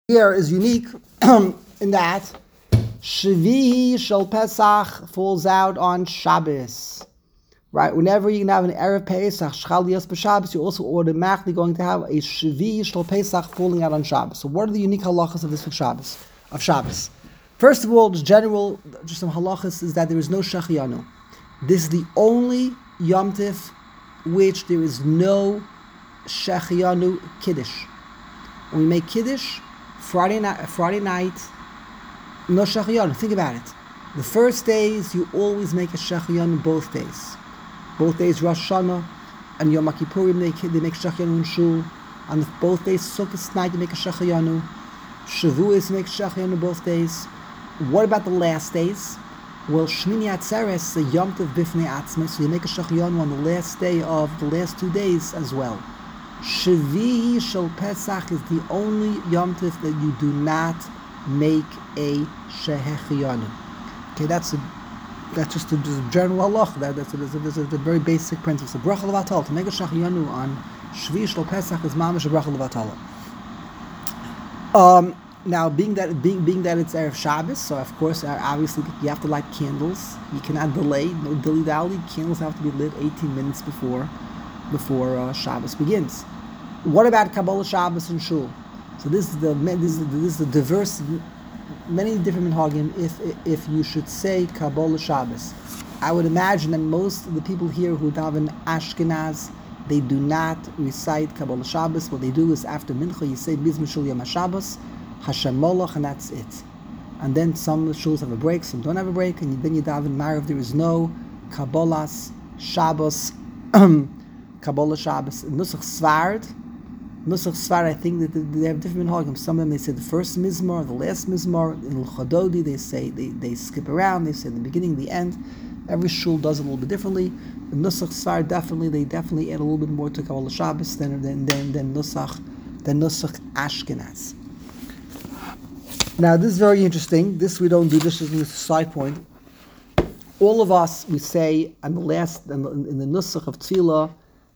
Here is unique in that Shvi Shel Pesach falls out on Shabbos. Right? Whenever you can have an Erev Pesach, Shchal Yos B'Shabbos, you're also automatically going to have a Shvi Shel Pesach falling out on Shabbos. So what are the unique halachas of this Shabbos? First of all, just some halachas is that there is no Shechiyanu. This is the only Yom Tif which there is no Shechiyanu Kiddush. When we make Kiddush, Friday night, no Shechiyanu. Think about it. The first days, you always make a Shechiyanu both days. Both days, Rosh Hashanah and Yom Kippurim, they make Shechiyanu in Shul. On both days, Sukkot night, they make a Shechiyanu. Shavuos make Shechiyanu both days. What about the last days? Well, Shmini Atzeres, the Yom Tov Bifnei Atzmai, so you make a Shechiyanu on the last day of the last 2 days as well. Shvi Shel Pesach is the only Yom Tov that you do not make a Shehechiyanu. Okay, that's just a general halach. That's a very basic principle. So bracha levatala, to make a Shehechiyanu on Shvi Shel Pesach is mamash a bracha levatala. Now, being that it's Erev Shabbos, so of course, obviously, you have to light candles. You cannot delay, no dilly-dally. Candles have to be lit 18 minutes before Shabbos begins. What about Kabbalah Shabbos and Shul? So this is the diverse, many different minhagim. If you should say Kabbalah Shabbos, I would imagine that most of the people here who daven Ashkenaz, they do not recite Kabbalah Shabbos. What they do is after Mincha, you say Mizmor Shul Yom HaShabbos, Hashem Molech, and that's it. And then some shuls have a break, some don't have a break, and then you daven Marav. There is no Kabbalah Shabbos. Kabbalah Shabbos. Nusach Svard, I think that they have different minhagim. Some of them, they say the first mizmor, the last mizmor. In L'Chododi, they say they skip around. They say the beginning, the end. Every shul does it a little bit differently. In Nusach Svard, they definitely add a little bit more to Kabbalah Shabbos than Nusach Ashkenaz. Now, this is very interesting. This we don't do. This is a side point. All of us, we say in the Nusach of Tefillah,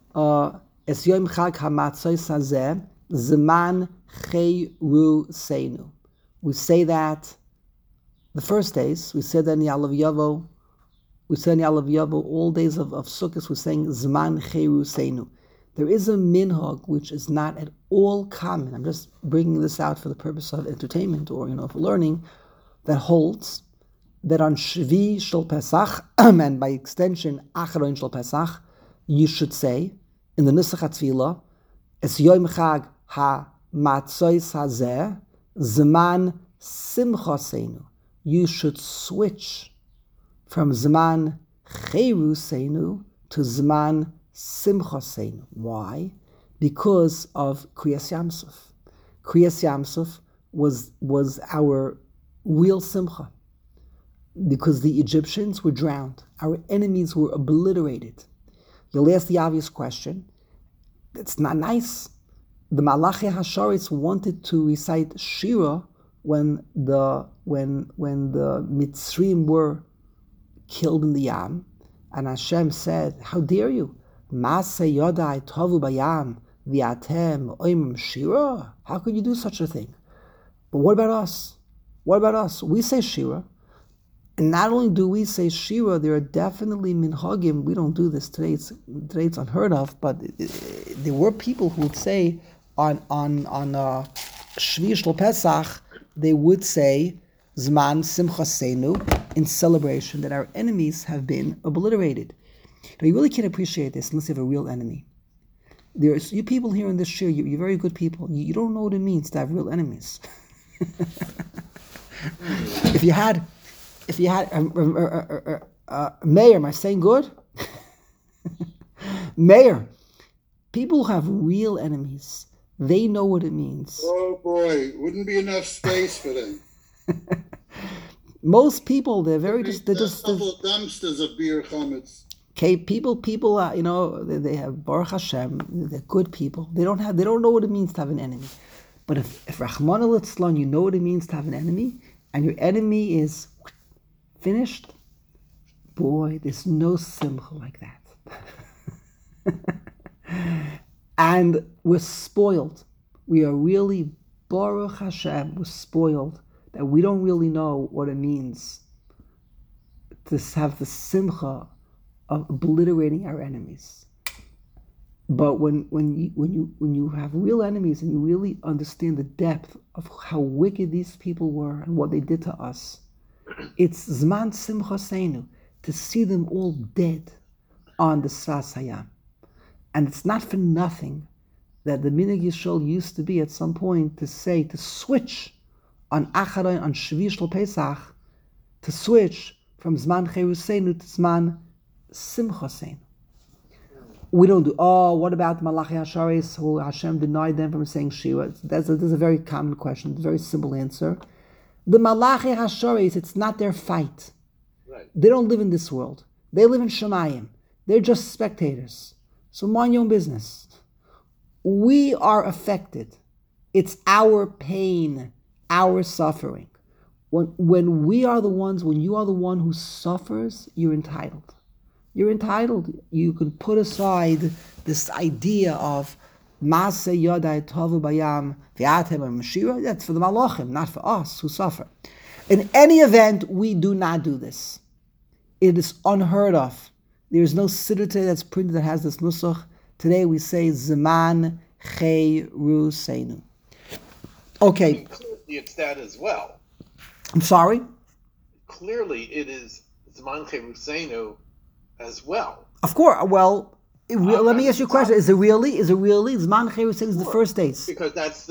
Es Yom Chag HaMatzos Hazeh Zman Cheiru Seinu. We say that the first days. We said that in the Alav Yavo. We said in the Alav Yavo all days of Sukkot. We're saying Zman Cheiru Seinu. There is a minhag which is not at all common. I'm just bringing this out for the purpose of entertainment or for learning. That holds that on Shvi Shel Pesach and by extension Acharon Shel Pesach, you should say in the Nusach HaTfilah, Es Yom Chag HaMatzos Hazeh Zman Simchoseinu. You should switch from Zman Cheiruseinu to Zman Simchoseinu. Why? Because of Kriyas Yamsuf. Kriyas Yamsuf was our real simcha. Because the Egyptians were drowned. Our enemies were obliterated. You'll ask the obvious question. It's not nice. The Malachi Hasharitz wanted to recite Shira when the Mitzrim were killed in the Yam, and Hashem said, "How dare you? Maseh Yodai Tovu Bayam V'atem Oimim Shira? How could you do such a thing?" But what about us? We say Shira. And not only do we say Shira, there are definitely minhagim. We don't do this today. Today it's unheard of. But there were people who would say on Shvi Shel Pesach, they would say Zman Simchaseinu in celebration that our enemies have been obliterated. Now you really can't appreciate this unless you have a real enemy. There's you people here in this shir. You're very good people. You don't know what it means to have real enemies. If you had Mayor, am I saying good? Mayor, people who have real enemies, they know what it means. Oh boy, wouldn't be enough space for them. Most people, they're couple of dumpsters of beer chametz. Okay, people, they have Baruch Hashem, they're good people. They don't know what it means to have an enemy. But if Rahman al-Islam, you know what it means to have an enemy, and your enemy is finished, boy, there's no simcha like that. And we're spoiled. We are really Baruch Hashem, was spoiled that we don't really know what it means to have the simcha of obliterating our enemies. But when you have real enemies and you really understand the depth of how wicked these people were and what they did to us, it's Zman Simchaseinu to see them all dead on the Sfas Hayam. And it's not for nothing that the Minhag Yisrael used to be at some point to switch on Acharon, on Shvi Shel Pesach, to switch from Zman Cheruseinu to Zman Simchaseinu. We don't do, what about the Malachi Hasharis who Hashem denied them from saying Shira? That's a very common question, a very simple answer. The Malachi Hasharis, it's not their fight. Right. They don't live in this world. They live in Shemayim. They're just spectators. So mind your own business. We are affected. It's our pain, our suffering. When we are the ones, when you are the one who suffers, you're entitled. You're entitled. You can put aside this idea of Maaseh Yadai Tovu Bayam V'atem Mashira. That's for the Malachim, not for us who suffer. In any event, we do not do this. It is unheard of. There is no siddur today that's printed that has this nusach. Today we say Zman Cheruseinu. Okay. Clearly it's that as well. I'm sorry? Clearly it is Zman Cheruseinu as well. Of course. Well, let me ask you a question. Is it really? Zman Cheruseinu is the first days. Because that's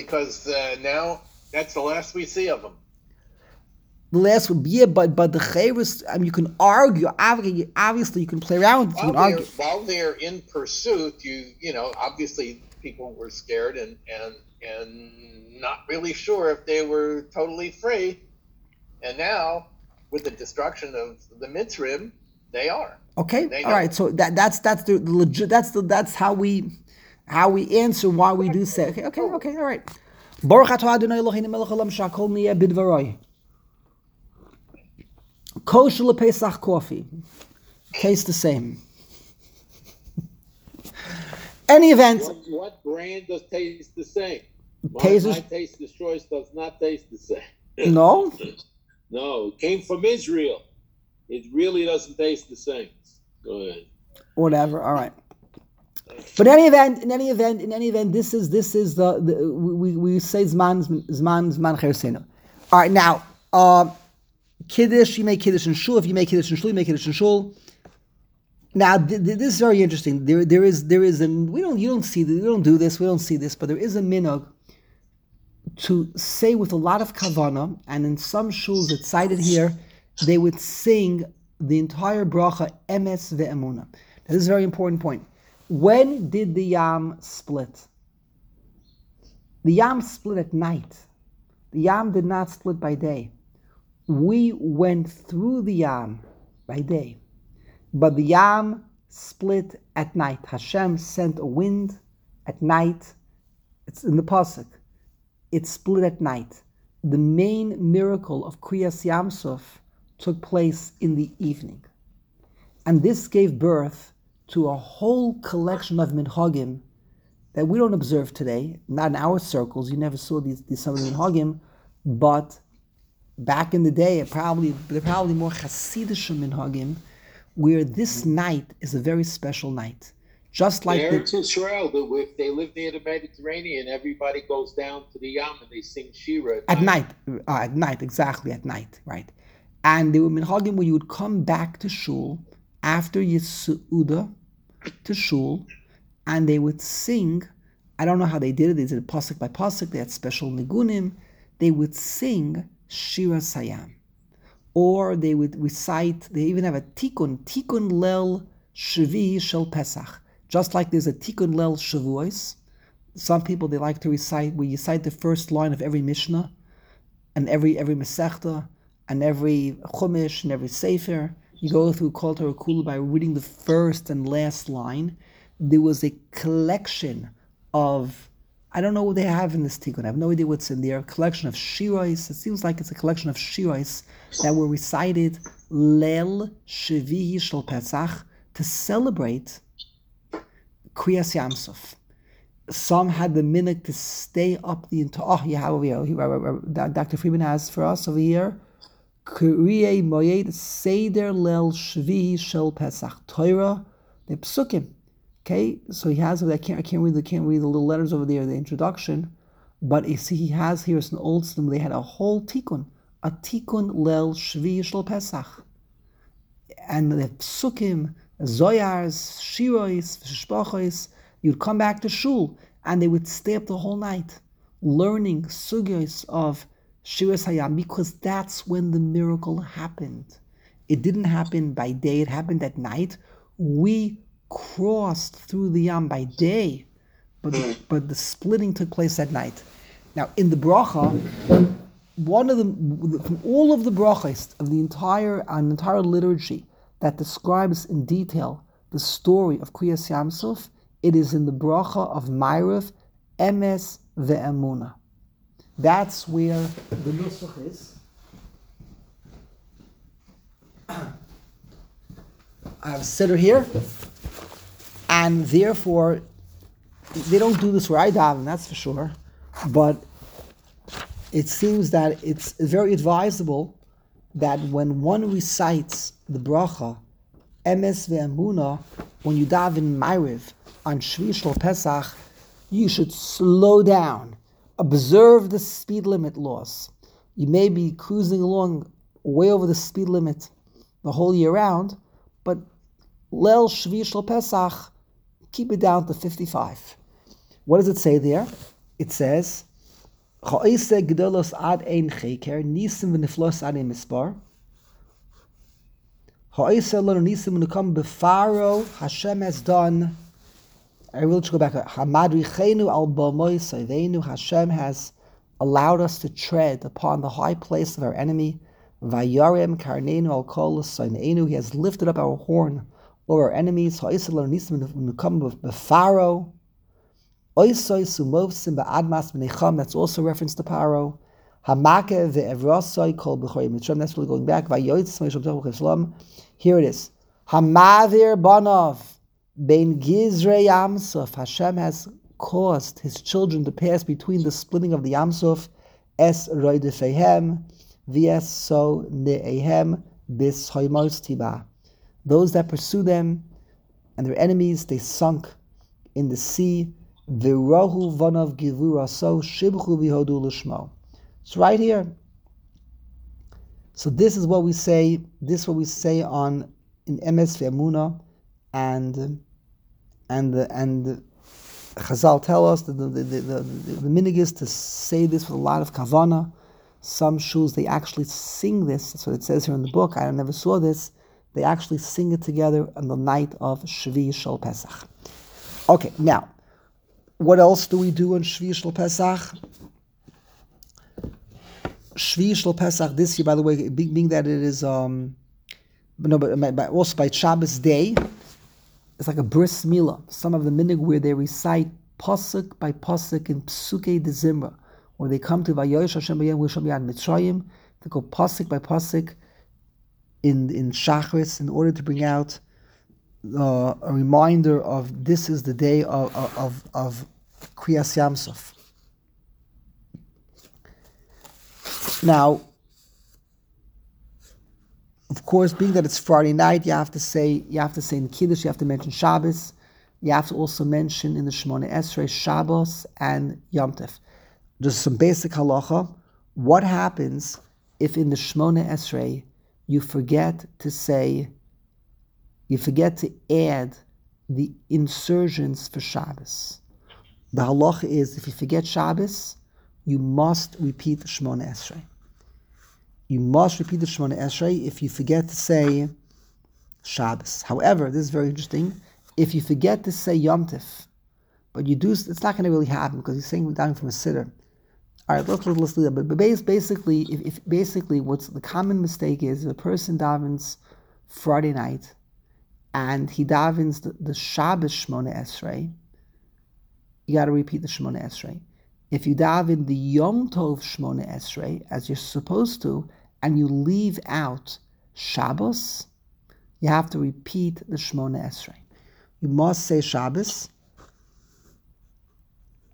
now that's the last we see of them. The last would be it, but the Cherus, you can argue. Obviously, you can play around with it. You can argue. While they're in pursuit, you know, obviously people were scared and not really sure if they were totally free. And now, with the destruction of the Mitzrim, they are. Okay, all right. So that's the legit. That's how we answer why we do say. Okay, all right. Baruch atah Adonai Eloheinu melech haolam shehakol niyeh bidvaroi. Kosher LePesach coffee. Tastes the same. Any event. What brand does taste the same? My Taste the Choice does not taste the same. No? No, it came from Israel. It really doesn't taste the same. Go ahead. Whatever. All right. But in any event, this is the we say Zman Cheruseinu. All right, now Kiddush, you make Kiddush in Shul. If you make Kiddush in Shul, you make Kiddush in Shul. Now, this is very interesting. There is we don't do this, but there is a minhag to say with a lot of kavanah, and in some shuls it's cited here, they would sing the entire bracha emes ve'emuna. This is a very important point. When did the Yam split? The Yam split at night. The Yam did not split by day. We went through the Yam by day, but the Yam split at night. Hashem sent a wind at night. It's in the pasuk. It split at night. The main miracle of Kriyas Yamsuf took place in the evening, and this gave birth to a whole collection of minhagim that we don't observe today. Not in our circles. You never saw these some of the minhagim, but back in the day, they're probably more Hasidish minhagim, where this night is a very special night. Just like Eretz Israel, if they live near the Mediterranean, everybody goes down to the Yam and they sing Shira at night. At night, exactly, at night, right? And there were minhagim where you would come back to shul after Yisuda to shul, and they would sing. I don't know how they did it. They did it pasuk by pasuk. They had special nigunim. They would sing Shira Sayam, or they would recite. They even have a tikkun lel shvi shel Pesach. Just like there's a tikkun lel shavuos. Some people they like to recite where you cite the first line of every Mishnah, and every Masechta, and every Chumash, and every Sefer. You go through Kol Torah Kula by reading the first and last line. There was a collection of, I don't know what they have in this tikkun. I have no idea what's in there. A collection of shiros. It seems like it's a collection of shiros that were recited Lel Shvihi Shel Pesach to celebrate Kriyas Yamsuf. some had the minhag to stay up the entire. Oh, yeah, over here. Dr. Friedman has for us over here. Kriye Moyed Seder Lel Shvi Shel Pesach Torah the Psukim. Okay, so he has. I can't read the little letters over there, the introduction, but you see he has here. It's an old system. They had a whole tikkun, a tikkun Lel Shvi Shel Pesach, and the Psukim, Zoyars, Shirois, Shpachos. You'd come back to shul, and they would stay up the whole night, learning sugyos of Shiras Hayam, because that's when the miracle happened. It didn't happen by day, it happened at night. We crossed through the Yam by day, but the splitting took place at night. Now, in the bracha, from all of the brachas of the entire liturgy that describes in detail the story of Kriyas Yamsuf, it is in the bracha of Ma'ariv, Emes ve'emuna. That's where the nusach is. I have a siddur here, and therefore they don't do this where I daven, that's for sure. But it seems that it's very advisable that when one recites the bracha, Emes ve'emuna, when you daven Ma'ariv on Shvi Shel Pesach, you should slow down. Observe the speed limit laws. You may be cruising along way over the speed limit the whole year round, but Lel Shvi Shel Pesach, keep it down to 55. What does it say there? It says, Cha'ise gedolos ad ein cheker, nisim v'niflos ad ein mispar. Ha'isa lo nisim v'nukam befaro, Hashem has done. I will just go back. Hamadrichenu al b'moy sayvenu. Hashem has allowed us to tread upon the high place of our enemy. Vayarem karnenu al kol sayneinu. He has lifted up our horn over our enemies. Ha'isa lo nisim v'nukam befaro. Oisoi sumovsim ba'admas b'necham. That's also reference to Paro. Hamake ve'evrosoi kol b'chorei mitzrayim. That's really going back. Here it is. Hamavir banov bein gizrei Yamsuf. Hashem has caused His children to pass between the splitting of the Yamsuf. Es roidefehem v'es so ne'ehem bis hoimos tiba. Those that pursue them and their enemies, they sunk in the sea. V'rohu vanav givura so shibchu v'hodu l'shmo. It's right here. So this is what we say. This is what we say on in Emes ve'emuna, and Chazal tell us that the minhag is to say this with a lot of kavana. Some shuls they actually sing this. That's what it says here in the book. I never saw this. They actually sing it together on the night of Shvi Shel Pesach. Okay, now what else do we do on Shvi Shel Pesach? Shvi Shel Pesach this year, by the way, being that it is also by Shabbos day, it's like a bris milah. Some of the minhag where they recite pasuk by pasuk in Psukei de Zimra, where they come to Vayosh Hashem b'yom Rishon b'yad Mitzrayim, they go pasuk by pasuk in Shachris in order to bring out a reminder of this is the day of Kriyas Yamsuf. Now, of course, being that it's Friday night, you have to say in Kiddush, you have to mention Shabbos. You have to also mention in the Shemona Esrei Shabbos and Yom Tov. Just some basic halacha. What happens if in the Shemona Esrei you forget to add the insertions for Shabbos? The halacha is if you forget Shabbos, you must repeat the Shemona Esrei. You must repeat the Shemona Esrei if you forget to say Shabbos. However, this is very interesting. If you forget to say Yom Tov, but you do, it's not going to really happen because you're saying we're down from a siddur. All right, let's do that. But basically, what's the common mistake is if a person davens Friday night and he davens the Shabbos Shemona Esrei, you got to repeat the Shemona Esrei. If you daven the Yom Tov Shemona Esrei as you're supposed to, and you leave out Shabbos, you have to repeat the Shemona Esrei. You must say Shabbos,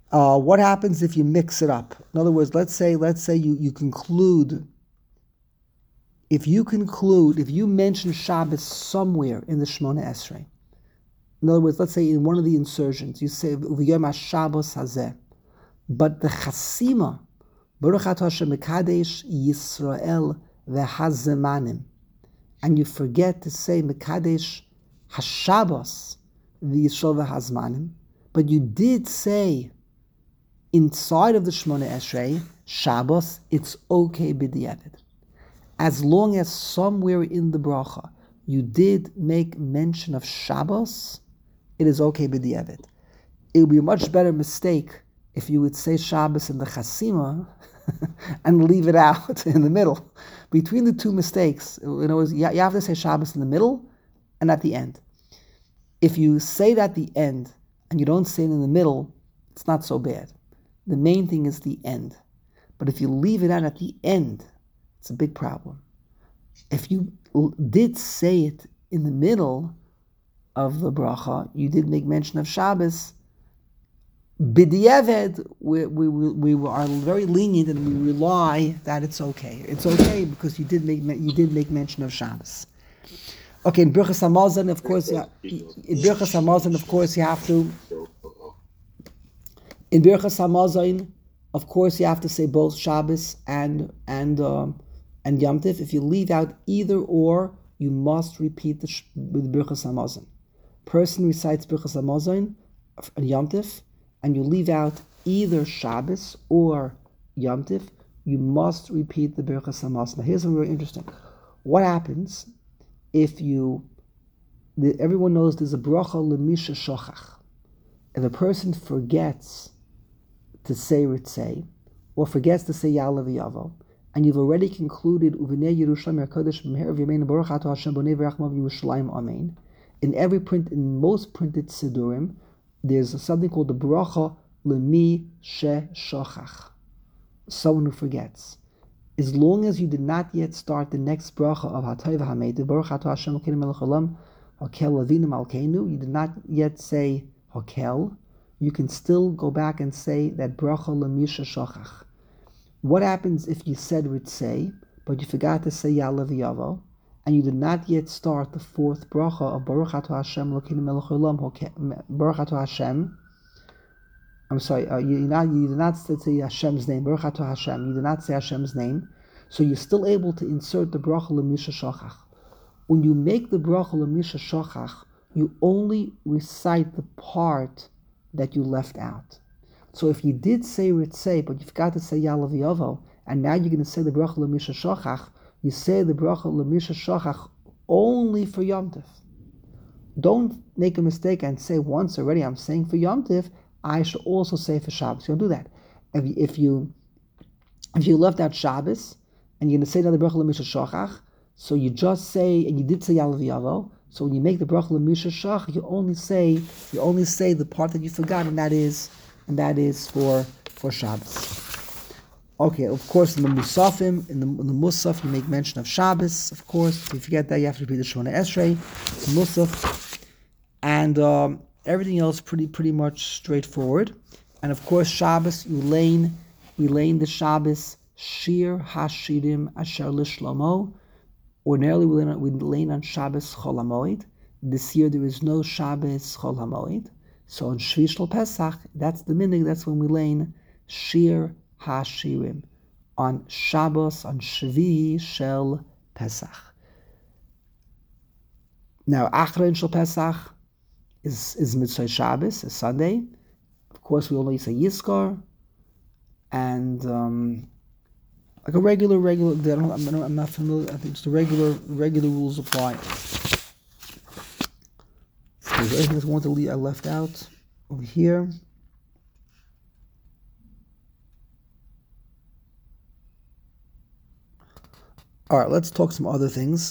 What happens if you mix it up? In other words, let's say you conclude. If you mention Shabbos somewhere in the Shemona Esrei, in other words, let's say in one of the insertions, you say V'yom HaShabbos Hazeh, but the Chasima, Baruch Atah Hashem Mekadesh Yisrael VeHazemanim, and you forget to say Mekadesh HaShabbos VYisrael VeHazemanim, but you did say inside of the Shemona Esrei Shabbos, it's okay b'diavad. As long as somewhere in the bracha you did make mention of Shabbos, it is okay b'diavad. It would be a much better mistake if you would say Shabbos in the Chasima and leave it out in the middle. Between the two mistakes, in other words, you have to say Shabbos in the middle and at the end. If you say it at the end and you don't say it in the middle, it's not so bad. The main thing is the end. But if you leave it out at the end, it's a big problem. If you did say it in the middle of the bracha, you did make mention of Shabbos, b'diavad, we are very lenient and we rely that it's okay. It's okay because you did make mention of Shabbos. Okay, in Birchas Hamazon, of course, you have to. In Birchas Hamazon, of course, you have to say both Shabbos and Yom Tif. If you leave out either or, you must repeat the Birchas Hamazon. Person recites Birchas Hamazon and Yom Tif, and you leave out either Shabbos or Yom Tif, you must repeat the Birchas Hamazon. Now, here's something very interesting. What happens if everyone knows there's a bracha lemisha shochach. If a person forgets to say Ritzei, or forgets to say Ya'aleh V'yavo, and you've already concluded Uvinei Yerushalayim HaKadosh B'meher V'yamein Baruch Atah Hashem Bonei V'rachmav Yerushalayim Amen. In most printed Sidurim, there's something called the bracha lemi she shochach, someone who forgets. As long as you did not yet start the next bracha of Hatay v'Hameitiv, Baruch Atah Hashem Elokeinu melech haolam, Hakel Avinu Malkeinu, you did not yet say Hakel, you can still go back and say that bracha lemisha shochach. What happens if you said Ritzei, but you forgot to say Ya'aleh V'yavo, and you did not yet start the fourth bracha of Baruch Atah Hashem Elokeinu melech haolam, Baruch Atah Hashem, I'm sorry, you did not say Hashem's name, Baruch Atah Hashem, you did not say Hashem's name, so you're still able to insert the bracha lemisha shochach. When you make the bracha lemisha shochach, you only recite the part that you left out. So if you did say Ritzei, but you forgot to say Ya'aleh V'yavo, and now you're going to say the bracha lemisha shochach, you say the bracha lemisha shochach only for Yom Tif. Don't make a mistake and say once already, I'm saying for Yom Tif, I should also say for Shabbos. You don't do that. If you left out Shabbos and you're going to say another bracha lemisha shochach, so you just say, and you did say Ya'aleh V'yavo, so when you make the bracha lemisha shochach, you only say the part that you forgot, and that is for Shabbos. Okay, of course, in the Musafim, in the Musaf, you make mention of Shabbos. Of course, if you forget that, you have to repeat the Shemona Esrei, the Musaf, and everything else pretty much straightforward. And of course, Shabbos, we lane the Shabbos Shir Hashirim Asher Lishlomo. Ordinarily, we lane on Shabbos Chol HaMoed. This year, there is no Shabbos Chol HaMoed. So on Shvi Shel Pesach, that's the minhag. That's when we lane Shir Hashirim on Shabbos, on Shvi Shel Pesach. Now, Achron Shel Pesach is Mitzvah Shabbos, is Sunday. Of course, we only say Yizkor, and like a regular. I'm not familiar. I think it's the regular rules apply. Is there anything else I left out over here? All right, let's talk some other things.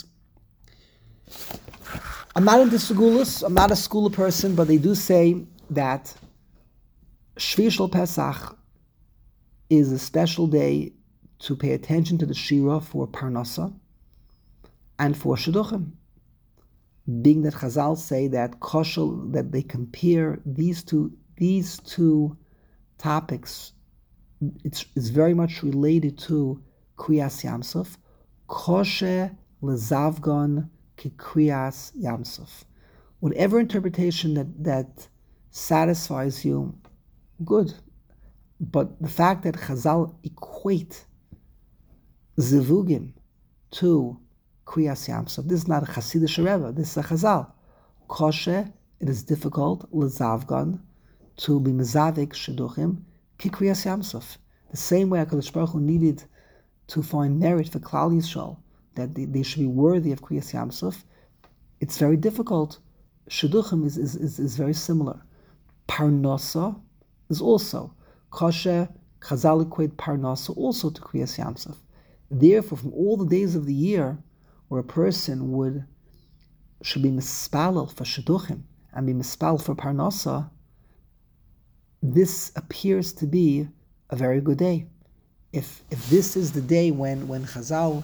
I'm not into Segulas. I'm not a Segula person, but they do say that Shvi Shel Pesach is a special day to pay attention to the Shira for Parnasa and for Shidduchim. Being that Chazal say that koshel, that they compare these two topics, it's very much related to Kriyas Yamsuf. Koshe lezavgon ki Kriyas Yamsuf. Whatever interpretation that satisfies you, good. But the fact that Chazal equate zivugim to Kriyas Yamsuf, this is not a Hasidic Rebbe, this is a Chazal. Koshe, it is difficult, lezavgon, to be mezavik shidduchim, ki Kriyas Yamsuf. The same way HaKadosh Baruch Hu needed to find merit for Klal Yisrael, that they should be worthy of Kriyas Yamsuf, it's very difficult. Shidduchim is very similar. Parnasa is also. Kosher, Chazal equate Parnasa also to Kriyas Yamsuf. Therefore, from all the days of the year where a person should be mispalel for Shidduchim and be mispalel for Parnasa, this appears to be a very good day. If this is the day when Chazal,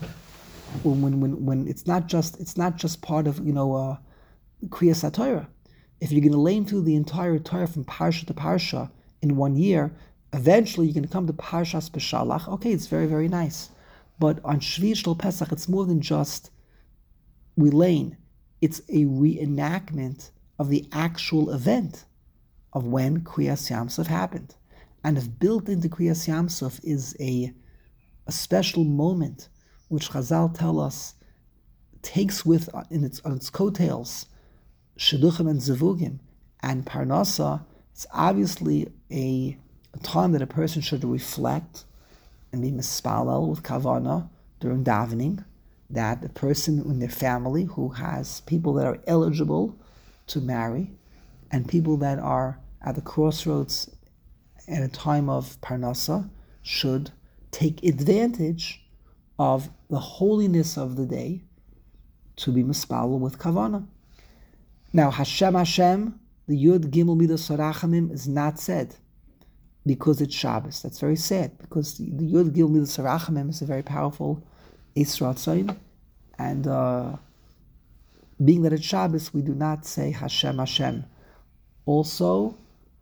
when it's not just part of Kriyas HaTorah. If you're going to lane through the entire Torah from Parsha to Parsha in 1 year, eventually you're going to come to Parshas Beshalach. Okay, it's very, very nice. But on Shvi Shel Pesach, it's more than just we lane. It's a reenactment of the actual event of when Kriyas Yamsuf happened. And if built into Kriyas Yamsuf is a special moment, which Chazal tell us takes with on its coattails Shidduchim and Zivugim and Parnasa, it's obviously a time that a person should reflect and be mispalel with kavana during davening, that a person in their family who has people that are eligible to marry and people that are at the crossroads at a time of Parnasa should take advantage of the holiness of the day to be mispalel with kavana. Now, Hashem, the Yud Gimel Midas Harachamim is not said because it's Shabbos. That's very sad, because the Yud Gimel Midas Harachamim is a very powerful Yisra Tzayin, and being that it's Shabbos, we do not say Hashem. Also,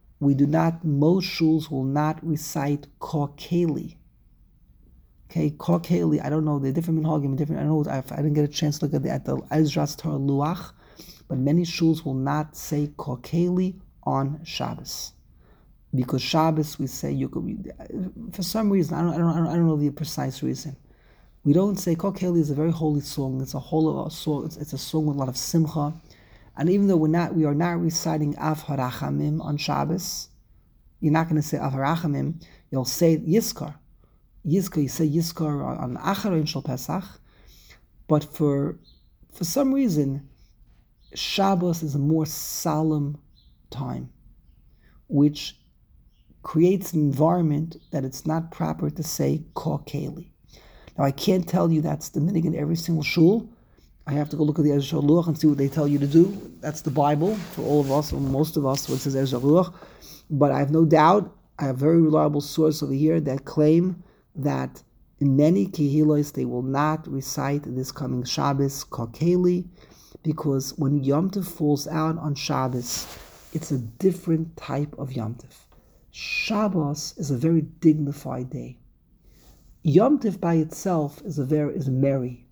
most shuls will not recite Korkeli. Okay, Korkeli, I don't know, they're different minhagim, different. I don't know, I didn't get a chance to look at the Ezras Torah Luach, but many shuls will not say Korkeli on Shabbos, because Shabbos we say you could. For some reason, I don't know the precise reason. We don't say Korkeli is a very holy song. It's a whole song. It's a song with a lot of simcha, and even though we are not reciting Av Harachamim on Shabbos, you're not going to say Av Harachamim. You'll say Yizkar. You say Yizkar on Acharon Shel Pesach, but for some reason, Shabbos is a more solemn time, which creates an environment that it's not proper to say Korkeli. Now, I can't tell you that's the minhag in every single shul. I have to go look at the Ezra Luach and see what they tell you to do. That's the Bible for all of us, or most of us, what says Ezra Luach. But I have no doubt, I have a very reliable source over here that claim that in many kehilos they will not recite this coming Shabbos Korkeli, because when Yom Tov falls out on Shabbos, it's a different type of Yom Tov. Shabbos is a very dignified day. Yom Tov by itself is merry,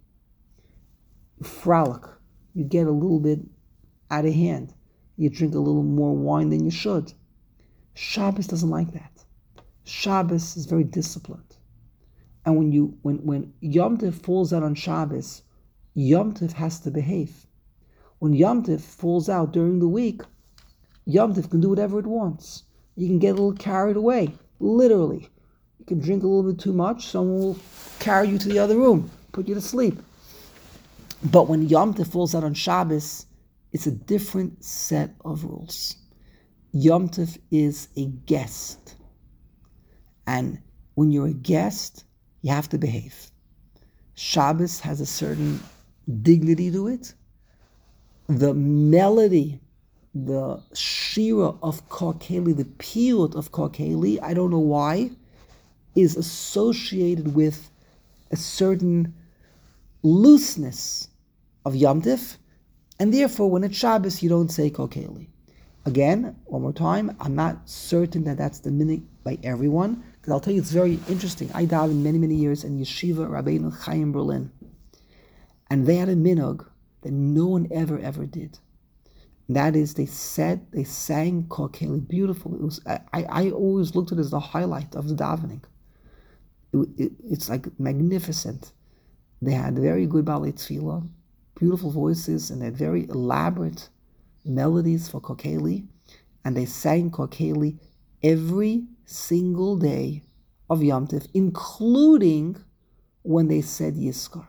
frolic. You get a little bit out of hand. You drink a little more wine than you should. Shabbos doesn't like that. Shabbos is very disciplined. And when Yom Tov falls out on Shabbos, Yom Tov has to behave. When Yom Tov falls out during the week, Yom Tov can do whatever it wants. You can get a little carried away, literally. You can drink a little bit too much, someone will carry you to the other room, put you to sleep. But when Yom Tov falls out on Shabbos, it's a different set of rules. Yom Tov is a guest. And when you're a guest, you have to behave. Shabbos has a certain dignity to it. The melody, the shira of Korkeli, the piyut of Korkeli, I don't know why, is associated with a certain looseness of Yom Tov, and therefore when it's Shabbos you don't say Korkeli. Again, one more time, I'm not certain that that's the minhag by everyone. Because I'll tell you, it's very interesting. I davened many years in Yeshiva Rabbeinu Chaim Berlin. And they had a minhag that no one ever did. And that is, they sang Kokeli, beautiful. It was, I always looked at it as the highlight of the davening. It's like magnificent. They had very good balei tefillah, beautiful voices, and they had very elaborate melodies for Kokeli. And they sang Kokeli every single day of Yom Tov, including when they said Yiskar.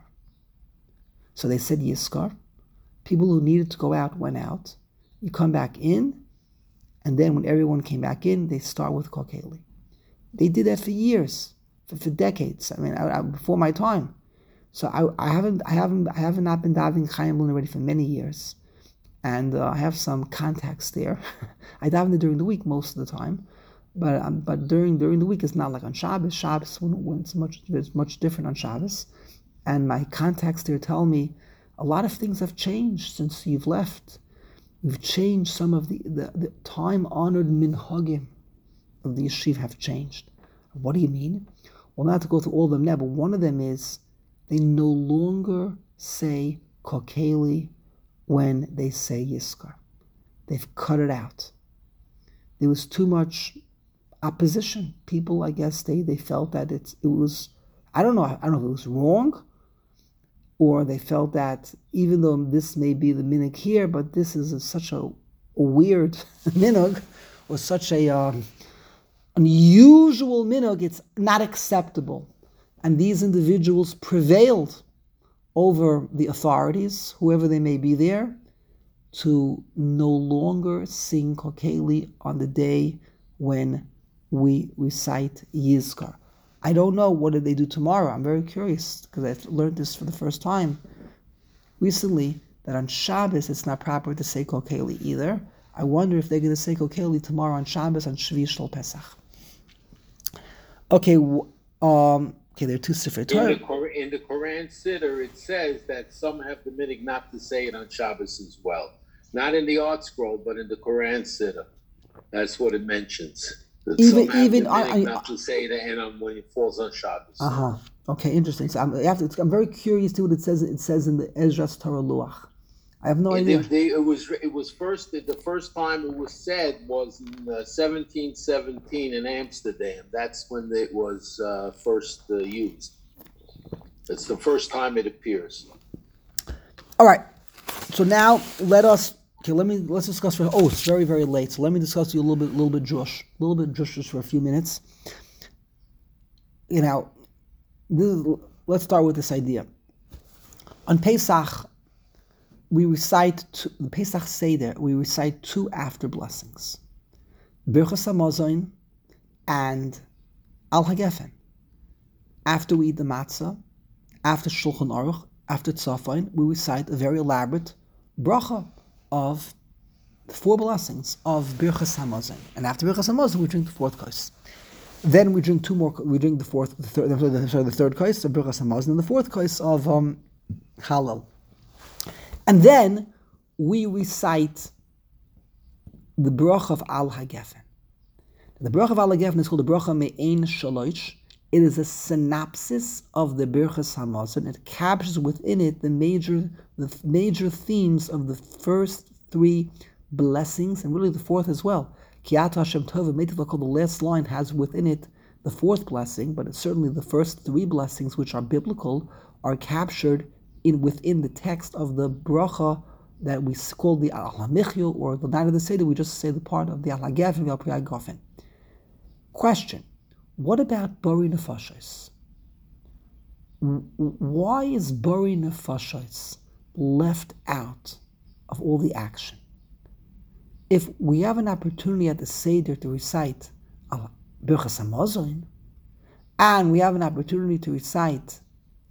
So they said Yiskar. People who needed to go out went out. You come back in, and then when everyone came back in, they start with Kokeli. They did that for years, for decades. I mean, before my time. So I haven't not been davening Chaim Berlin already for many years, and I have some contacts there. I daven it during the week most of the time, but during the week it's not like on Shabbos. Shabbos when it's much different on Shabbos, and my contacts there tell me a lot of things have changed since you've left. You've changed some of the time-honored minhagim of the yeshiva have changed. What do you mean? Well, not to go through all of them now, but one of them is they no longer say Kokeli when they say Yiskar. They've cut it out. There was too much opposition. People, I guess, they felt that it was, I don't know if it was wrong, or they felt that even though this may be the minhag here, but this is such a weird minhag, or such a unusual minhag, it's not acceptable. And these individuals prevailed over the authorities, whoever they may be there, to no longer sing Kokeli on the day when we recite Yizkar. I don't know what did they do tomorrow. I'm very curious because I learned this for the first time recently, that on Shabbos it's not proper to say Kokeli either. I wonder if they're going to say Kokeli tomorrow on Shabbos on Shvi Shel Pesach. Okay, there are two Sefer Torah. In the Quran Siddur, it says that some have the minhag not to say it on Shabbos as well. Not in the Art Scroll, but in the Quran Siddur. That's what it mentions. Even not to say the Enam when it falls on Shabbos. Okay, interesting. So I'm very curious to what it says. It says in the Ezra's Torah Luach. I have no idea. It was first. The first time it was said was in 1717 in Amsterdam. That's when it was first used. It's the first time it appears. All right. So now let's discuss. It's very late. So let me discuss you a little bit Jewish just for a few minutes. Let's start with this idea. On Pesach, we recite the Pesach Seder. We recite two after blessings, Birchas Hamazon and Al Hagefen. After we eat the matzah, after Shulchan Aruch, after Tzafon, we recite a very elaborate bracha of the four blessings of Birchas Hamazon. And after Birchas Hamazon, we drink the fourth kos. Then we drink two more. We drink the third kos of Birchas Hamazon and the fourth kos of Hallel. And then we recite the bracha of Al Hagefen. The bracha of Al Hagefen is called the bracha Me'ein Shalosh. It is a synopsis of the Birchas Hamazon. It captures within it the major themes of the first three blessings, and really the fourth as well. Ki Ata Hashem Tov V'Meitiv, the last line has within it the fourth blessing, but it's certainly the first three blessings, which are biblical, are captured within the text of the bracha that we call the Al HaMichyu, or the night of the Seder. We just say the part of the Al Hagefen, the Al Pri Hagofen. Question: what about Bari Nefashos? Why is Bari Nefashos left out of all the action? If we have an opportunity at the Seder to recite Birchas Hamazon, and we have an opportunity to recite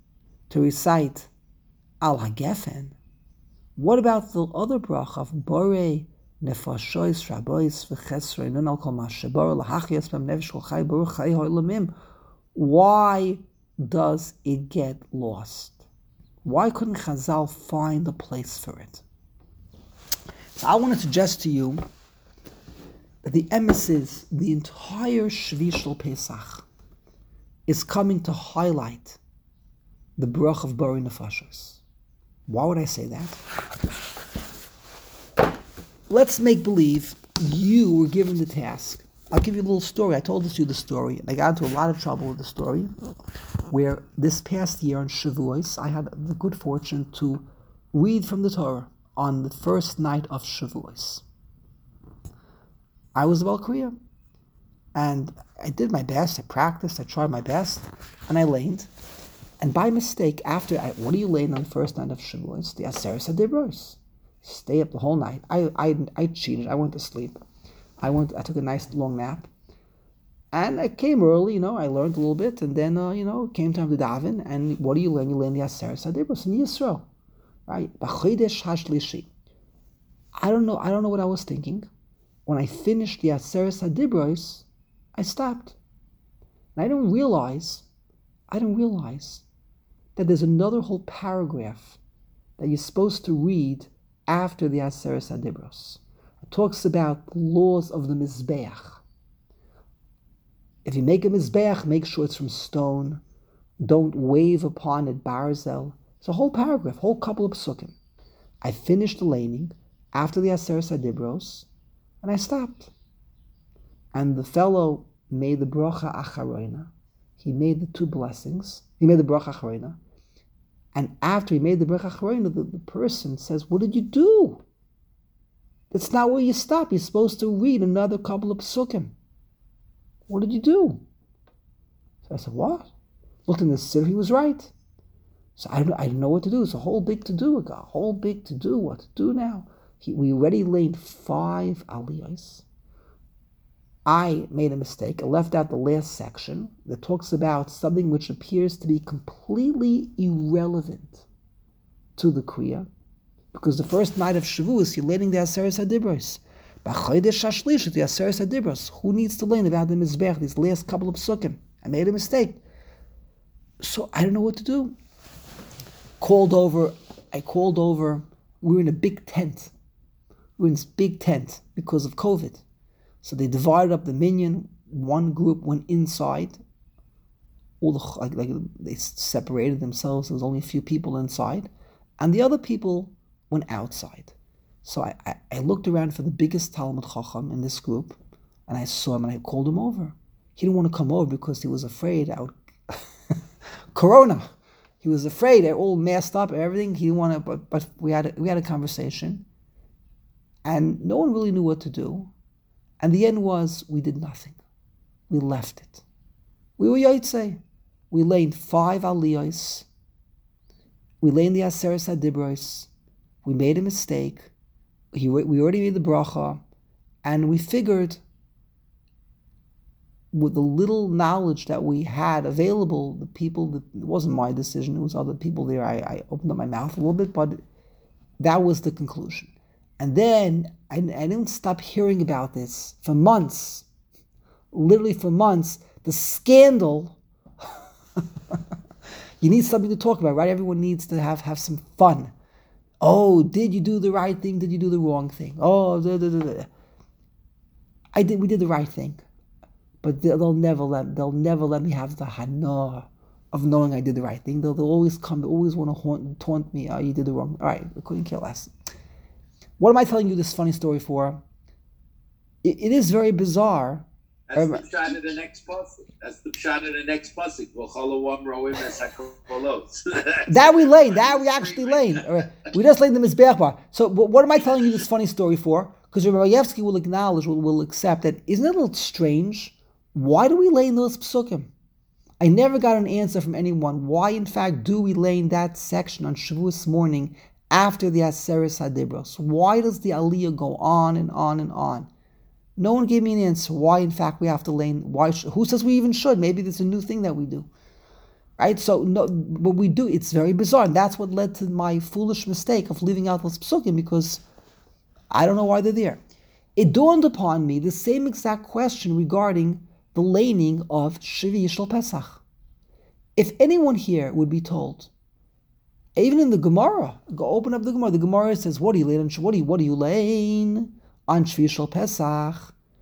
Al Hagefen, what about the other bracha of Borei Nefashos Rabois V'Chesrei Nun Al Kol Mashebar Lahachias B'M Nefesh Kol Chai Baruch Chai Ha'olamim? Why does it get lost? Why couldn't Chazal find a place for it? So I want to suggest to you the emes the entire Shvi Shel Pesach is coming to highlight the Baruch of Bori Nefashos. Why would I say that? Let's make believe you were given the task. I'll give you a little story. I told you the story, and I got into a lot of trouble with the story, where this past year on Shavuos, I had the good fortune to read from the Torah on the first night of Shavuos. I was Baal Kriya, and I did my best. I practiced. I tried my best, and I laned. And by mistake, what do you lane on the first night of Shavuos? The Aseret HaDibros. Stay up the whole night. I cheated. I went to sleep. I took a nice long nap, and I came early. I learned a little bit, and then it came time to daven. And what do you learn? You learn the Aseret HaDibros in Yisro, right? B'chodesh hashlishi. I don't know what I was thinking. When I finished the Aseret HaDibros, I stopped, and I didn't realize that there's another whole paragraph that you're supposed to read after the Aseret HaDibros. It talks about the laws of the Mizbeach. If you make a Mizbeach, make sure it's from stone. Don't wave upon it barzel. It's a whole paragraph, whole couple of psukim. I finished the laning after the Aseret HaDibros, and I stopped. And the fellow made the bracha acharona. He made the two blessings. He made the bracha acharona. And after he made the bracha acharona, the person says, "What did you do? That's not where you stop. You're supposed to read another couple of psukim. What did you do?" So I said, "What?" Looked in the siddur, he was right. So I didn't know what to do. It's a whole big to-do. What to do now? We already laid 5 aliyos. I made a mistake. I left out the last section that talks about something which appears to be completely irrelevant to the Kriya, because the first night of Shavuos, you're laying the Aseret HaDibros. B'chodesh hashlishi, the Aseret HaDibros. Who needs to learn about the Mizbech, these last couple of psukim? I made a mistake. So I don't know what to do. I called over. We were in a big tent. We were in this big tent because of COVID. So they divided up the minyan. One group went inside. They separated themselves. There was only a few people inside, and the other people went outside. So I looked around for the biggest Talmud Chacham in this group, and I saw him, and I called him over. He didn't want to come over because he was afraid Corona. He was afraid. They're all masked up and everything. He didn't want to. But we had a conversation, and no one really knew what to do. And the end was, we did nothing. We left it. We were Yotzei. We laid 5 aliyos. We laid the Aseret HaDibros. We made a mistake. We already made the bracha. And we figured, with the little knowledge that we had available, it wasn't my decision, it was other people there. I opened up my mouth a little bit, but that was the conclusion. And then I didn't stop hearing about this for months, literally for months. The scandal. You need something to talk about, right? Everyone needs to have some fun. Oh, did you do the right thing? Did you do the wrong thing? Oh, we did the right thing, but they'll never let me have the hana of knowing I did the right thing. They'll always want to taunt me. Oh, you did the wrong. All right, we couldn't care less. What am I telling you this funny story for? It is very bizarre. That's the shot of the next pasuk. That we lane. That we actually lane. We just lane the Mizbeach bar. So what am I telling you this funny story for? Because Rabbi Yevsky will acknowledge, will accept that. Isn't it a little strange? Why do we lane those psukim? I never got an answer from anyone. Why, in fact, do we lane that section on Shavuos morning after the Aseret HaDibros? Why does the Aliyah go on and on and on? No one gave me an answer. Why, in fact, we have to lane? Who says we even should? Maybe there's a new thing that we do, right? So, no, but we do. It's very bizarre, and that's what led to my foolish mistake of leaving out those psukim, because I don't know why they're there. It dawned upon me the same exact question regarding the laning of Shvi Shel Pesach. If anyone here would be told, even in the Gemara, go open up the Gemara. The Gemara says, "What do you lane on? What do you lane on Shvi Shel Pesach?"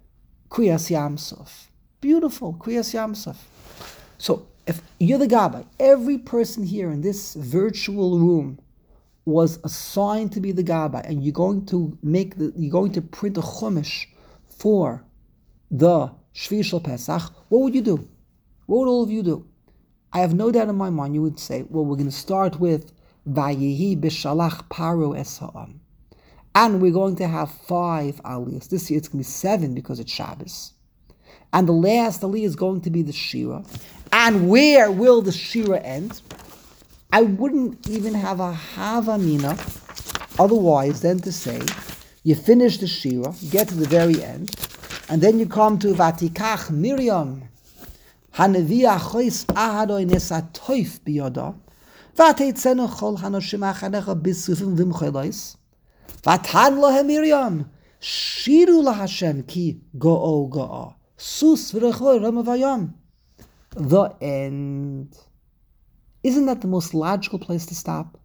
Kriyas Yamsuf. Beautiful, Kriyas Yamsuf. So if you're the Gabbai, every person here in this virtual room was assigned to be the Gabbai, and you're going to print a chumash for the Shvi Shel Pesach, what would you do? What would all of you do? I have no doubt in my mind you would say, well, we're going to start with Vayehi B'Shalach Paro Es Ha'am. And we're going to have 5 aliyahs. This year it's going to be 7 because it's Shabbos. And the last aliyah is going to be the Shira. And where will the Shira end? I wouldn't even have a Havamina otherwise than to say, you finish the Shira, you get to the very end, and then you come to Vatikach Miriam, Hanevia Chois Ahadoi Nesatoif Biyoda, Vatetzenu Chol Hanoshim Achanecha Bisufim Vimcholos, Vatan Lohe Miriam, Shiru LaHashem Ki Go'o Go'o, Sus V'Rechoi Ramavayam. The end. Isn't that the most logical place to stop?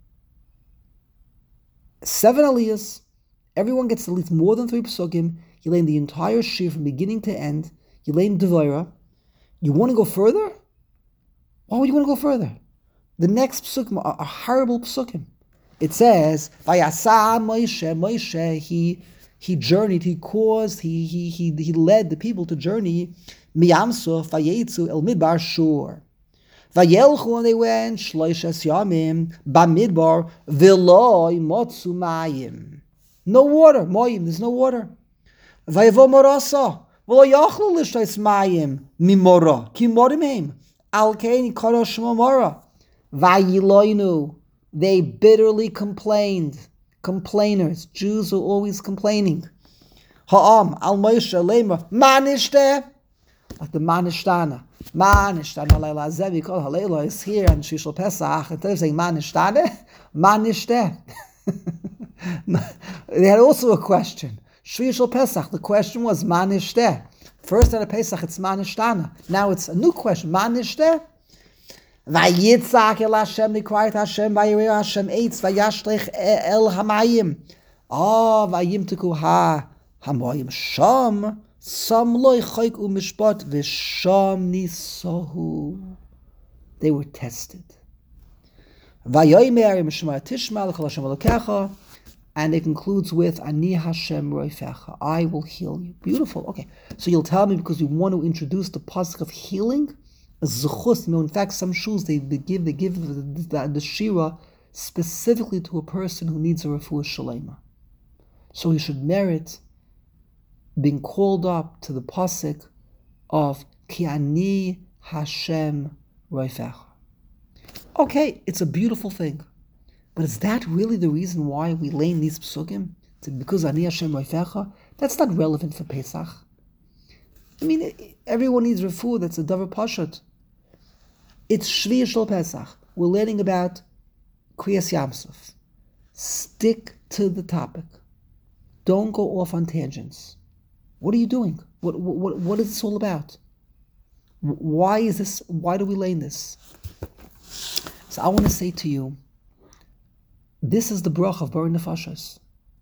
7 aliyahs, everyone gets at least more than 3 psukim. You learn the entire shir from beginning to end. You learn Devorah. You want to go further? Why would you want to go further? The next psukim are horrible psukim. It says, "Vayasa Moshe." Moshe, he journeyed. He caused. He led the people to journey. Miyamsuf vayetzu el midbar shur. Vayelchu, and they went shloishes yamim bamidbar v'loi motzu mayim. No water, moyim. There's no water. Vayevo morasa v'lo yachlu l'shlois mayim mimora ki morim heim al kein karosh mamora. Vayiloinu. They bitterly complained. Complainers. Jews are always complaining. Ha'am al Moshe lema manishte. Like the manishtana. Manishtana leila zevi kol halela is here and Shvi Shel Pesach. And they're saying manishtana. Manishte. They had also a question. Shvi Shel Pesach. The question was manishte. First at a Pesach it's manishtana. Now it's a new question. Manishte. Vayitzak el Hashem, they cried Hashem, vayireu Hashem eitz, vayashlech el hamayim. Vayim teku hamayim sham, sam loy chayk umishpat, v'sham nisohu. They were tested. Vayomer mishma tishma l'chol Hashem elokecha, and it concludes with Ani Hashem roifecha. I will heal you. Beautiful. Okay, so you'll tell me because we want to introduce the pasuk of healing. Zuchus, in fact, some shuls they give the shira specifically to a person who needs a refuah shalema. So he should merit being called up to the pasuk of Ki Ani Hashem Roifecha. Okay, it's a beautiful thing, but is that really the reason why we lay in these psukim? Because Ani Hashem Roifecha? That's not relevant for Pesach. I mean, everyone needs refuah. That's a davar pashat. It's Shvi Shel Pesach. We're learning about Kriyas Yamsuf. Stick to the topic. Don't go off on tangents. What are you doing? What is this all about? Why is this? Why do we learn this? So I want to say to you, this is the bracha of Borei Nefashos.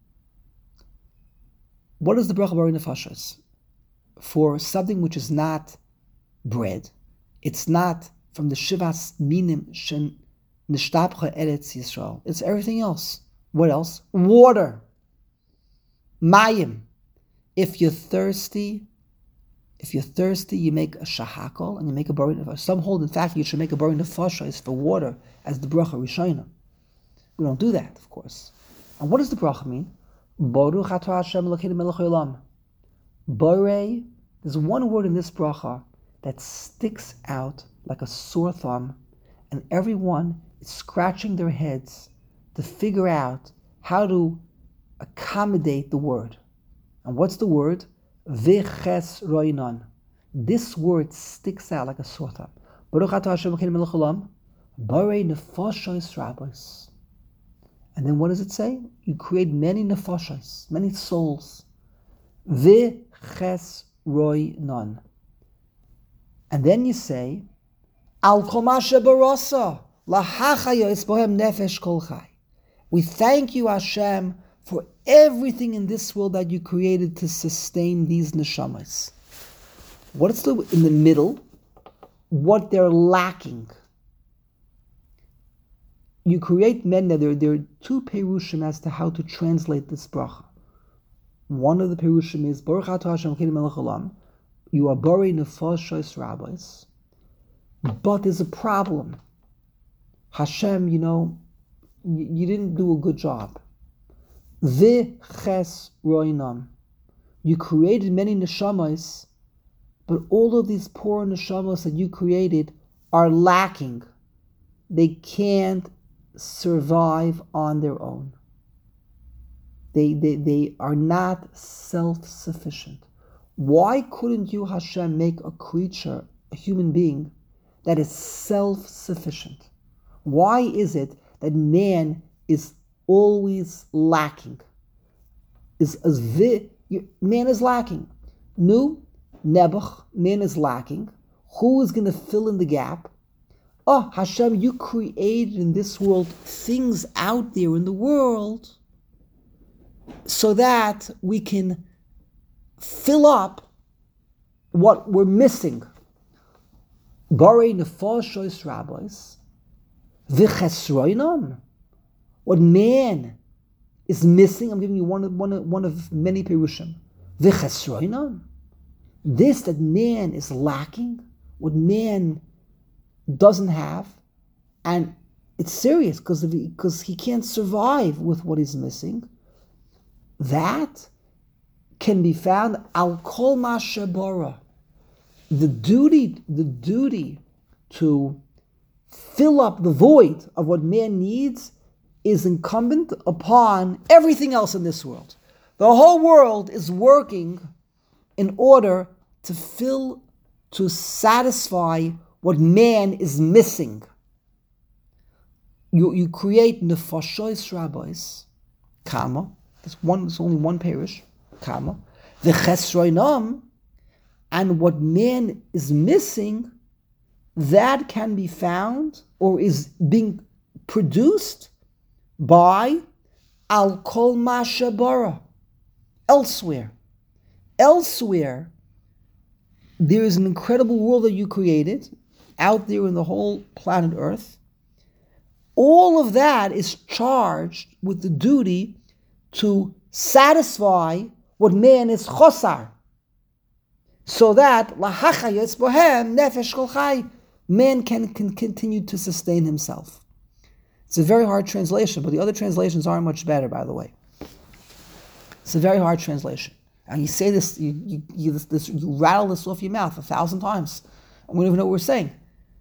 What is the bracha of Borei Nefashos? For something which is not bread, it's not from the Shivas Minim Shen Nishtabcha Eretz Yisrael. It's everything else. What else? Water. Mayim. If you're thirsty, you make a shahakol and you make a borei nefashos. Some hold, in fact, you should make a borei nefashos for water as the bracha rishona. We don't do that, of course. And what does the bracha mean? Baruch atah Hashem Elokeinu melech haolam. Borei. There's one word in this bracha that sticks out like a sore thumb, and everyone is scratching their heads to figure out how to accommodate the word. And what's the word? V'ches roinon. This word sticks out like a sore thumb. Baruch atah Hashem Elokeinu melech haolam, borei nefashos rabos. And then what does it say? You create many nefashos, many souls. V'ches roinon. And then you say, Al kol ma shebarasa lahachayos bohem nefesh kol chai. We thank you, Hashem, for everything in this world that you created to sustain these neshamas. What's in the middle? What they're lacking. You create men. Now there are two perushim as to how to translate this bracha. One of the perushim is Baruch Atah Hashem Elokeinu Melech Haolam. You are borei nefashos rabbis, but there's a problem. Hashem, you didn't do a good job. V'ches roinam. You created many neshamas, but all of these poor neshamas that you created are lacking. They can't survive on their own. They are not self-sufficient. Why couldn't you, Hashem, make a creature, a human being, that is self-sufficient? Why is it that man is always lacking? Man is lacking. Nu, Nebuch, man is lacking. Who is going to fill in the gap? Oh, Hashem, you created in this world things out there in the world so that we can fill up what we're missing. Borei nefashos rabbis v'chesroinam. What man is missing, I'm giving you one of many perushim. V'chesroinam. This that man is lacking, what man doesn't have, and it's serious because he can't survive with what he's missing. That can be found al kol mashebara. The duty to fill up the void of what man needs is incumbent upon everything else in this world. The whole world is working in order to satisfy what man is missing. You create nefashos rabbis, comma. There's only one parish, comma. V'chesroinam, and what man is missing, that can be found or is being produced by al kol mashebara. Elsewhere, there is an incredible world that you created out there in the whole planet Earth. All of that is charged with the duty to satisfy what man is chosar, so that lahachayos bohem nefesh kol chai, man can continue to sustain himself. It's a very hard translation, but the other translations aren't much better, by the way. It's a very hard translation. And you say this, you rattle this off your mouth 1,000 times, and we don't even know what we're saying.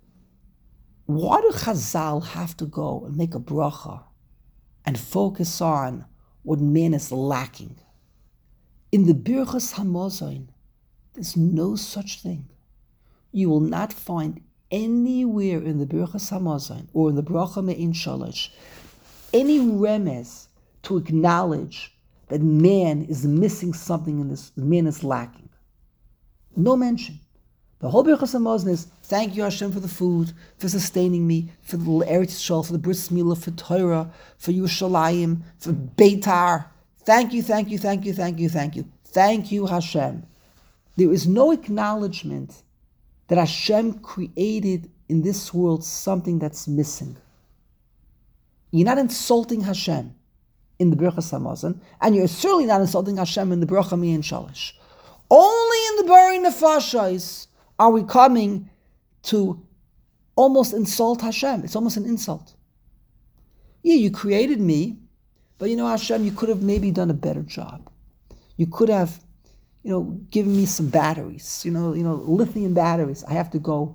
Why do Chazal have to go and make a bracha and focus on what man is lacking? In the Birchas Hamazon, there's no such thing. You will not find anywhere in the Birchas Hamazon or in the Bracha Me'in Shalosh any remez to acknowledge that man is missing something in this, man is lacking. No mention. The whole Birchas Hamazon is, thank you Hashem for the food, for sustaining me, for the Eretz Yisrael, for the Bris Milah, for Torah, for Yerushalayim, for Beitar. Thank you, thank you, thank you, thank you, thank you. Thank you Hashem. There is no acknowledgement that Hashem created in this world something that's missing. You're not insulting Hashem in the Birchas Hamazon, and you're certainly not insulting Hashem in the Bracha Me'in Shalosh. Only in the Borei Nefashos are we coming to almost insult Hashem. It's almost an insult. Yeah, you created me, but Hashem, you could have maybe done a better job. You could have, given me some batteries, lithium batteries. I have to go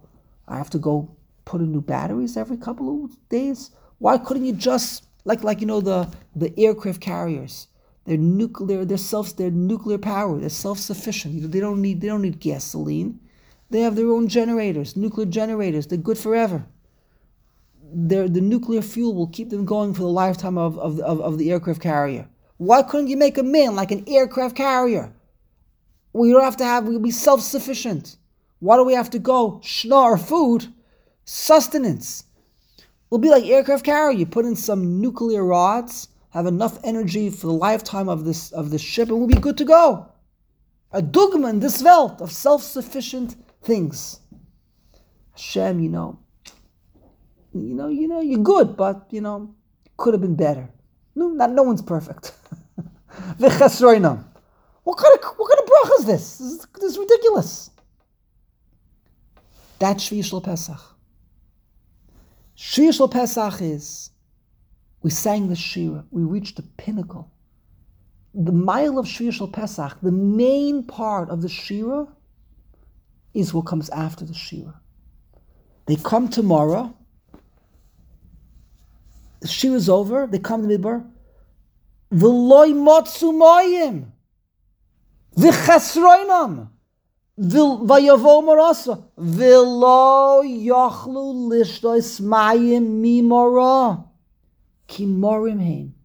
put in new batteries every couple of days. Why couldn't you just the aircraft carriers? They're nuclear. They're nuclear power. They're self-sufficient. They don't need gasoline. They have their own generators, nuclear generators. They're good forever. The nuclear fuel will keep them going for the lifetime of the aircraft carrier. Why couldn't you make a man like an aircraft carrier? We'll be self-sufficient. Why do we have to go schnar food, sustenance? We'll be like aircraft carrier. You put in some nuclear rods, have enough energy for the lifetime of this ship, and we'll be good to go. a dogma in this world of self-sufficient things. Hashem, you're good, but could have been better. No one's perfect. V'chesroinam. What kind of bracha is this? This is ridiculous. That's Shvi Shel Pesach. Shvi Shel Pesach is, we sang the Shira, we reached the pinnacle. The mile of Shvi Shel Pesach, the main part of the Shira, is what comes after the Shira. They come tomorrow, the Shira's over, they come to the Midbar, V'loi motzu moyim, v'chesroinam, v'yavo marasa, v'lo yochlu lishtois mayim mimora, ki morim heim,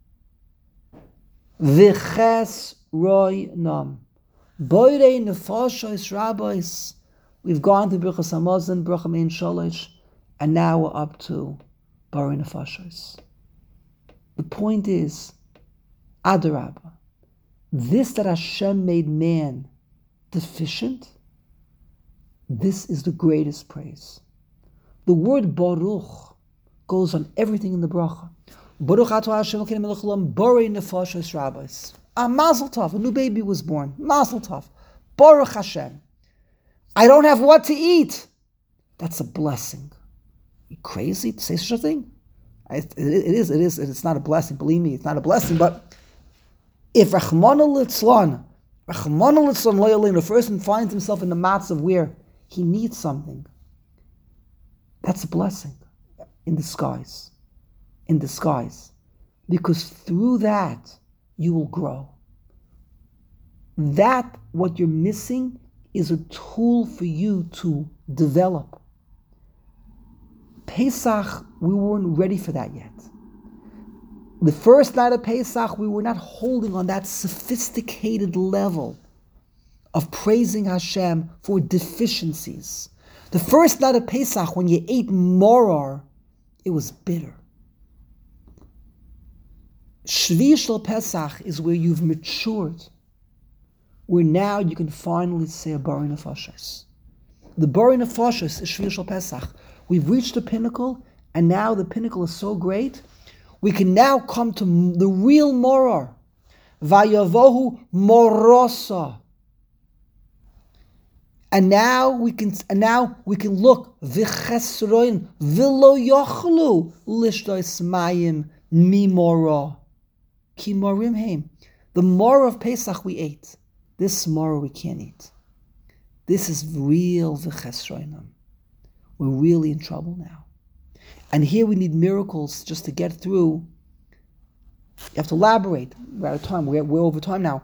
v'chesroinam, boirei nefashos rabbis. We've gone to Birchas Hamazon, Bracha Mein Shalosh, and now we're up to Borei Nefashos. The point is, Adarabba, this that Hashem made man deficient, this is the greatest praise. The word Baruch goes on everything in the bracha. Baruch atah Hashem Elokeinu melech haolam borei nefashos rabbos. Mazel tov, a new baby was born. Mazel tov. Baruch Hashem. I don't have what to eat. That's a blessing. Are you crazy to say such a thing? It is. It's not a blessing. Believe me, it's not a blessing. But if Rachmana litzlan lo yaleinu, a person finds himself in the mats of where he needs something, that's a blessing in disguise. In disguise. Because through that, you will grow. That, what you're missing, is a tool for you to develop. Pesach, we weren't ready for that yet. The first night of Pesach, we were not holding on that sophisticated level of praising Hashem for deficiencies. The first night of Pesach, when you ate moror, it was bitter. Shvi Shel Pesach is where you've matured, where now you can finally say a Borei Nefashos. The Borei Nefashos is Shvi Shel Pesach. We've reached the pinnacle, and now the pinnacle is so great, we can now come to the real moror. Vayavohu morosa. And now we can look v'chesroin v'lo yochlu lishtois mayim mi morah ki morim heim. The morah of Pesach we ate. This morah we can't eat. This is real v'chesroinam. We're really in trouble now. And here we need miracles just to get through. You have to elaborate. We're out of time. We're over time now.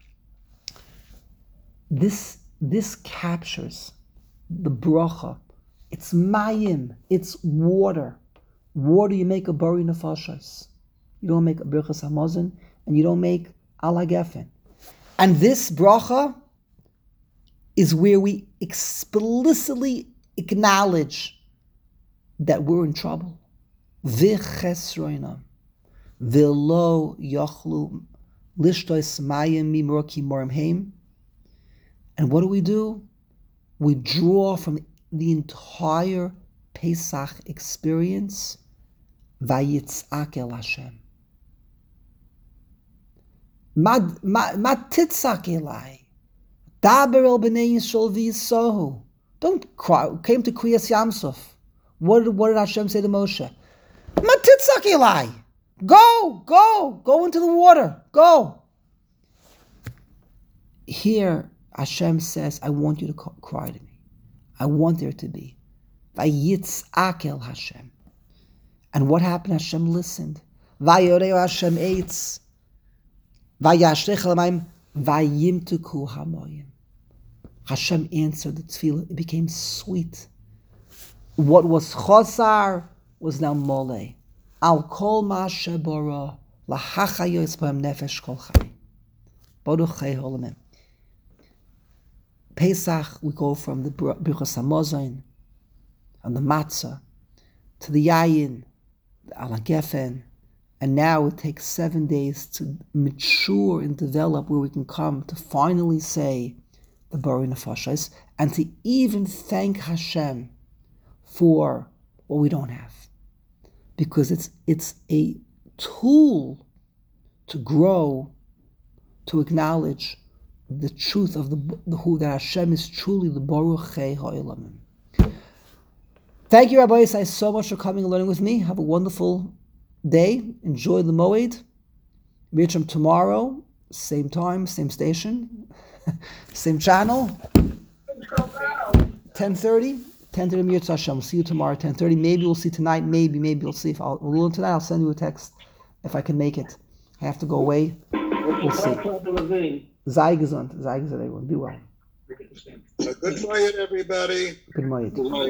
This captures the bracha. It's mayim. It's water. Water you make a Borei Nefashos. You don't make a Birchas Hamazon, and you don't make Al HaGefen. And this bracha is where we explicitly acknowledge that we're in trouble. V'chesroinam v'lo yochlu lishtois mayim mimor ki morim heim. And what do? We draw from the entire Pesach experience, Vayitzak el Hashem. Ma titzak elai. Daber el b'nei Yisrael v'yisohu. Don't cry. Came to Kriyas Yamsuf. What did Hashem say to Moshe? Ma titzak elai. Go into the water. Go. Here, Hashem says, I want you to cry to me. I want there to be. Vayitzak el Hashem. And what happened? Hashem listened. Vayoreu Hashem eitz. Vayashrech l'mayim. Vayimtuku hamoyim. Hashem answered the tefillah. It became sweet. What was chosar was now mole. Al kol ma'aseh bara lahachayos b'hem nefesh kol chai. Baruch chei holamim. Pesach, we go from the Birchas Hamazon and the matzah to the yayin, the Al HaGefen, and now it takes 7 days to mature and develop where we can come to finally say the Bari Nefashos, and to even thank Hashem for what we don't have. Because it's a tool to grow, to acknowledge the truth of who that Hashem is truly the Baruch Chei Ha'olamim. Thank you, Rabbi Yisai, so much for coming and learning with me. Have a wonderful day. Enjoy the Moed. Meet you tomorrow, same time, same station, same channel. 10:30. 10:30 Mirz Hashem. We'll see you tomorrow at 10:30. Maybe we'll see tonight. Maybe we'll see. If we'll learn tonight, I'll send you a text if I can make it. I have to go away. We'll see. Sei gesund, everyone. Be well. Good night, everybody. Good night.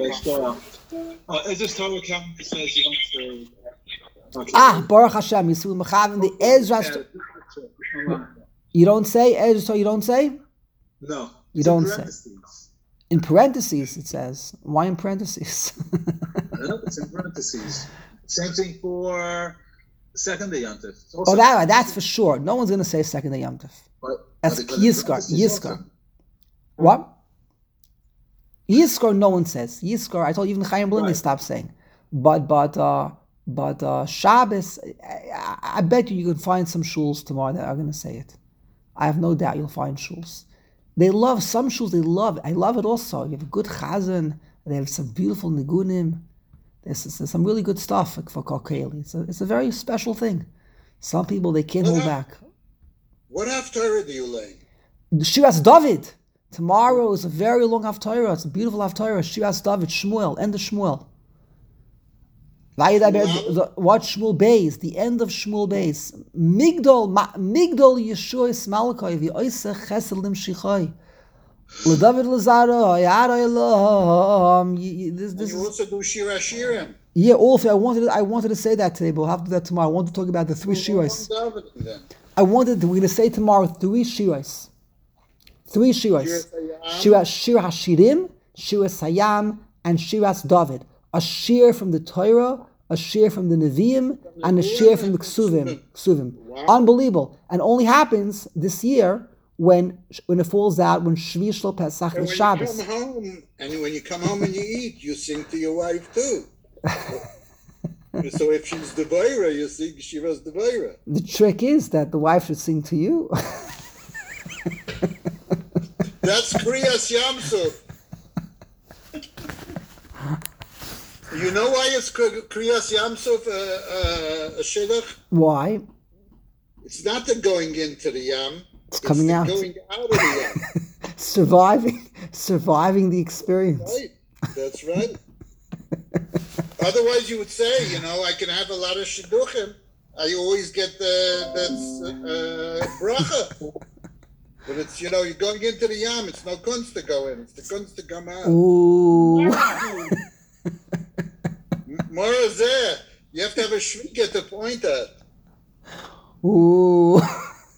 Is this Torah account that says you don't say? Baruch Hashem. You see, we have in the Ezra. You don't say Ezra. You don't say. No. You don't say. In parentheses, it says. Why in parentheses? I know it's in parentheses. Same thing for second day Yom Tov. That's for sure. No one's going to say second day Yom Tov. That's Yizkar. What? Yizkar, no one says. Yizkar, I told you even Chaim Blin, they stopped saying. But Shabbos, I bet you can find some shuls tomorrow that are going to say it. I have no doubt you'll find shuls. They love, some shuls they love. I love it also. You have a good chazan, they have some beautiful nigunim. There's some really good stuff for Kokeli. It's a very special thing. Some people, they can't hold back. What haftarah do you lay? The Shiras David. Tomorrow is a very long haftarah. It's a beautiful haftarah. Shiras David, Shmuel, end of Shmuel. What Shmuel Beis, the end of Shmuel Beis. Migdol Yeshuas Malakoi v'oiseh chesed lim shichai. LeDavid Lazaro, Yara Elohim. You also do Shir Hashirim. Yeah, also I wanted to say that today, but we'll have to do that tomorrow. I want to talk about the three shiras. We're going to say tomorrow three shiras. Three shiras. Shir Hashirim, Shiras Hayam, and Shiras David. A shir from the Torah, a shir from the Nevi'im, and a shir from the Ksuvim. Wow. Unbelievable. And only happens this year when it falls out, when Shvi Shlo Pesach is Shabbos. When you come home and you eat, you sing to your wife too. So if she's Devaira, you sing Shiras Devaira. The trick is that the wife should sing to you. That's Kriyas Yamsuf. You know why it's Kriyas Yamsuf a shidduch? Why? It's not the going into the Yam. It's coming out. Going out of the Yam. Surviving the experience. Right. That's right. Otherwise, you would say, I can have a lot of shidduchim. I always get the bracha. But it's, you're going into the Yam. It's no kunst to go in. It's the kunst to come out. Ooh. More there. You have to have a shvika to point at. Ooh.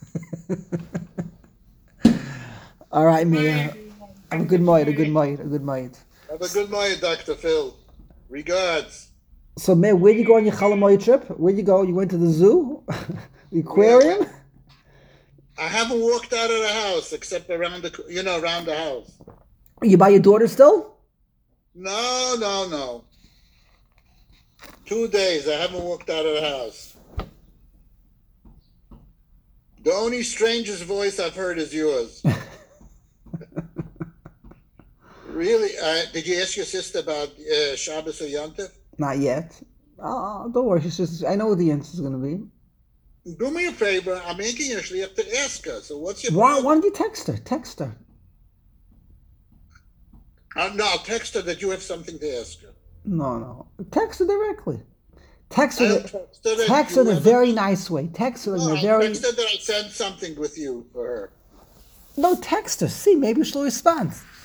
All right, Meir. Have a good night. Have a good night, Dr. Phil. Regards. So, Meir, where'd you go on your Chalamoy trip? Where'd you go? You went to the zoo? The aquarium? I haven't walked out of the house except around the house. You by your daughter still? No. 2 days. I haven't walked out of the house. The only strangest voice I've heard is yours. Really? Did you ask your sister about Shabbos or Yom Tov? Not yet. Don't worry. I know what the answer is going to be. Do me a favor. I'm making you actually have to ask her. So what's your Why don't you text her? Text her. No, I'll text her that you have something to ask her. No. Text her directly. Text her in a very nice way. Text her in a very... Text her that I sent something with you for her. No, text her. See, maybe she'll respond.